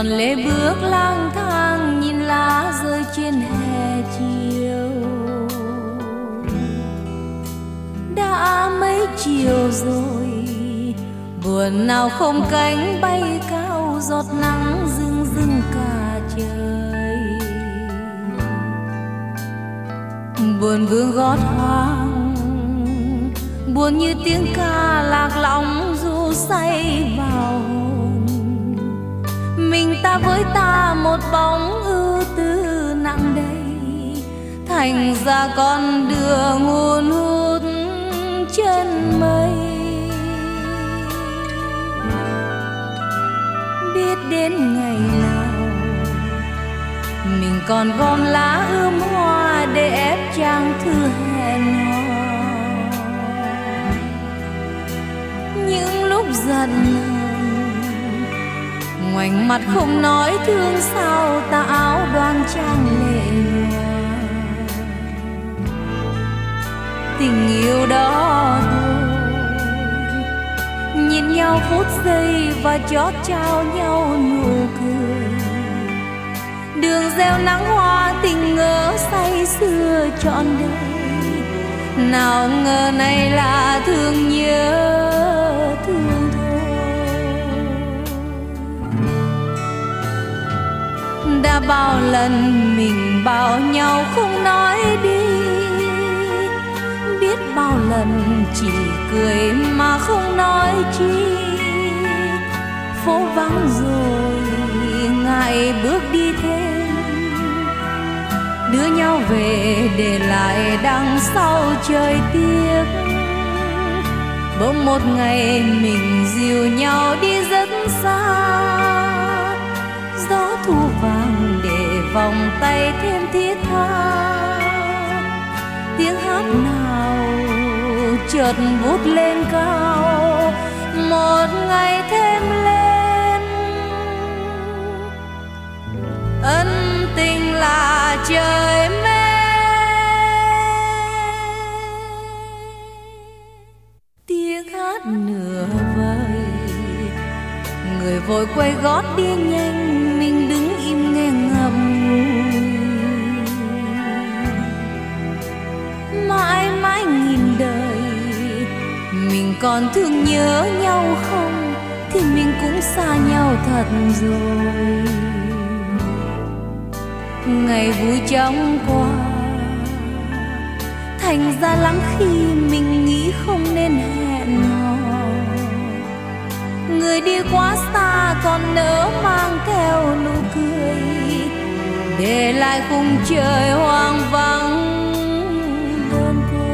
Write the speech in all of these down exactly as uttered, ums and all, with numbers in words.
còn lê bước lang thang nhìn lá rơi trên hè chiều. Đã mấy chiều rồi, buồn nào không cánh bay cao, giọt nắng rưng rưng cả trời. Buồn vương gót hoang, buồn như tiếng ca lạc lõng ru say vào hồn. Mình ta với ta một bóng ưu tư nặng đầy, thành ra con đường hun hút chân mây. Biết đến ngày nào mình còn gom lá ươm hoa để ép trang thư hẹn hò. Những lúc giận hờn ngoảnh mặt không nói thương sao, ta áo đoan trang lệ nhòa. Tình yêu đó thôi, nhìn nhau phút giây và chót trao nhau nụ cười. Đường gieo nắng hoa tình ngỡ say sưa trọn đời, nào ngờ này là thương nhớ thương thôi. Đã bao lần mình bảo nhau không nói đi, biết bao lần chỉ cười mà không nói chi. Phố vắng rồi ngại bước đi thêm, đưa nhau về để lại đằng sau trời tiếc. Bỗng một ngày mình dìu nhau đi rất xa, gió thu vàng để vòng tay thêm thiết tha. Tiếng hát nào chợt vút lên cao, một ngày thêm lên. Ân tình là trời mê, tiếng hát nửa vời. Người vội quay gót đi nhanh, mình đứng im nghe ngậm ngùi. Mãi mãi nghìn đời, mình còn thương nhớ nhau không, thì mình cũng xa nhau thật rồi. Ngày vui chóng qua, thành ra lắm khi mình nghĩ không nên hẹn hò. Người đi quá xa còn nỡ mang theo nụ cười, để lại khung trời hoang vắng đơn côi.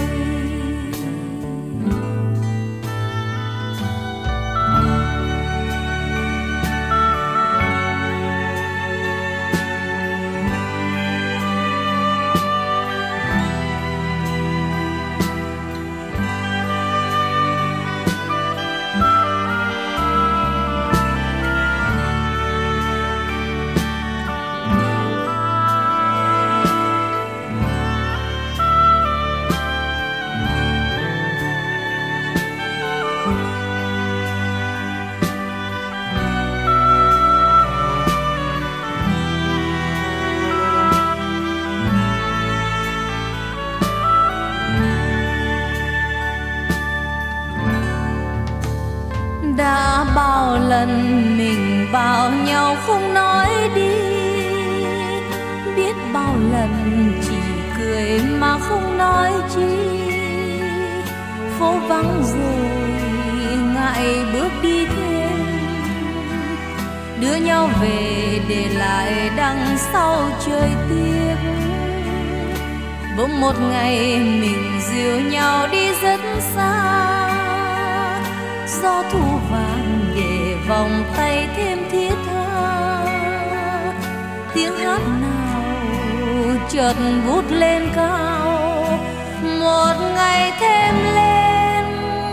Đã bao lần mình bảo nhau không nói đi, biết bao lần chỉ cười mà không nói chi. Phố vắng rồi ngại bước đi thêm, đưa nhau về để lại đằng sau trời tiếc. Bỗng một ngày mình dìu nhau đi rất xa, gió thu vàng để vòng tay thêm thiết tha. Tiếng hát nào chợt vút lên cao, một ngày thêm lên.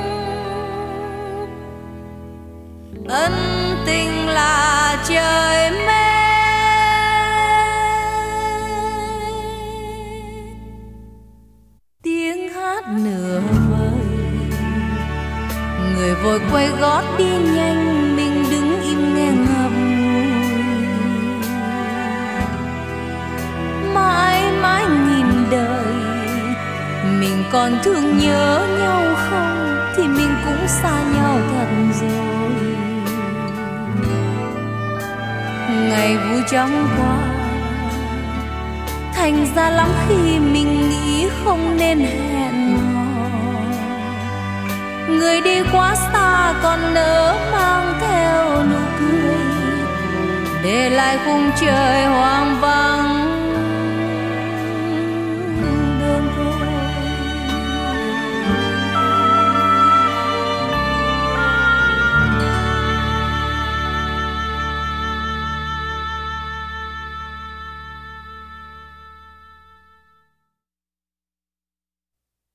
Ân tình là trời mê, tiếng hát nửa vời. Người vội quay gót đi nhanh, mình đứng im nghe ngậm ngùi. còn thương nhớ nhau không thì mình cũng xa nhau thật rồi. Ngày vui chóng qua, thành ra lắm khi mình nghĩ không nên hẹn hò. Người đi quá xa còn nỡ mang theo nụ cười, để lại khung trời hoang vắng